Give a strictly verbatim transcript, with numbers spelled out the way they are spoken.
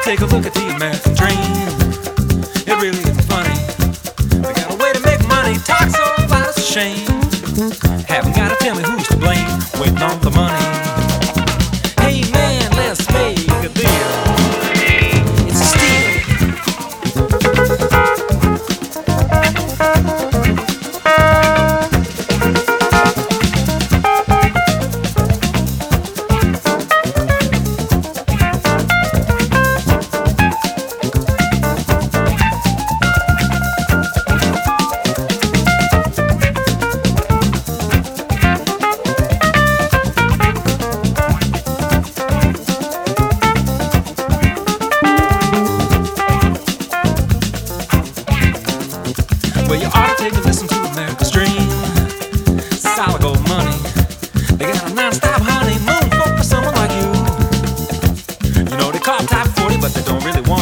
take a look at the American dream. It really isn't funny. We got a way to make money, talk so about it's a shame. Haven't gotta tell me who's to blame, waiting on the money. Hey man, let's make a deal. It's a steal. Well, you ought to take a listen to America's dream. Solid gold money. They got a non-stop honeymoon for someone like you. You know they call it top forty, but they don't really want